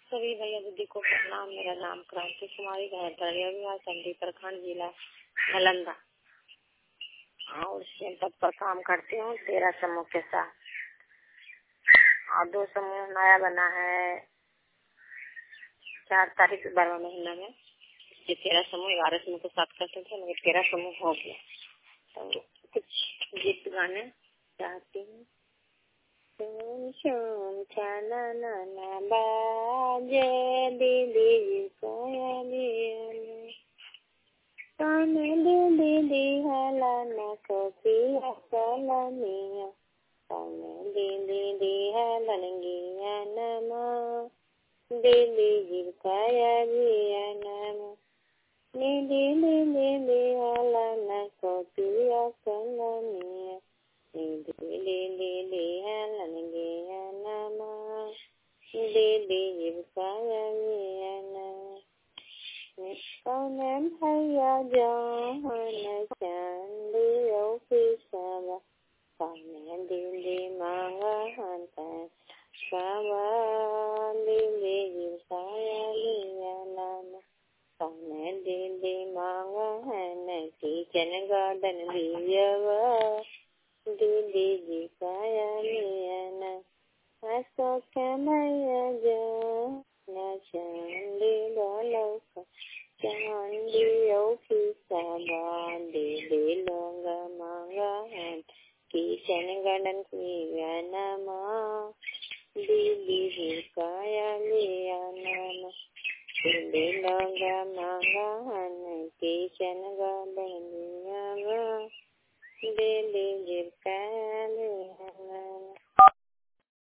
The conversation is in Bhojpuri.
सभी भैया दीदी को प्रणाम। मेरा नाम क्रांति कुमारी घरतरिया विभाग चंडी प्रखंड जिला नालंदा और सेंटर पर काम करती हूँ 13 समूह के साथ और 2 समूह नया बना है 4 तारीख 12 महीना में। ये 13 समूह 11 समूह के साथ करते थे मगर 13 समूह हो गया। तो कुछ गीत गाने चाहती हूँ। बाजे दीदी दीदी हला न कोपिया सलमिया दीदी हलंगिया नमा दीदी जिरकाया जिया नमा दीदी हला न कोपिया सलमिया दीदी हलंगिया नमा दीदी जिरकाया जिया नमा कौन भैया जान चांदियो पिसवा कौन दीदी मांगा हंता सवा दीदी जिरकाया जिया नमा कौन दीदी मांगा है किचन गार्डन दियवा दीदी जिरकाया जिया नमा असो के भैया जान चांदी लौका चांदियो पिसवा दीदी लोंगा मांगा है किचन गार्डन की नमा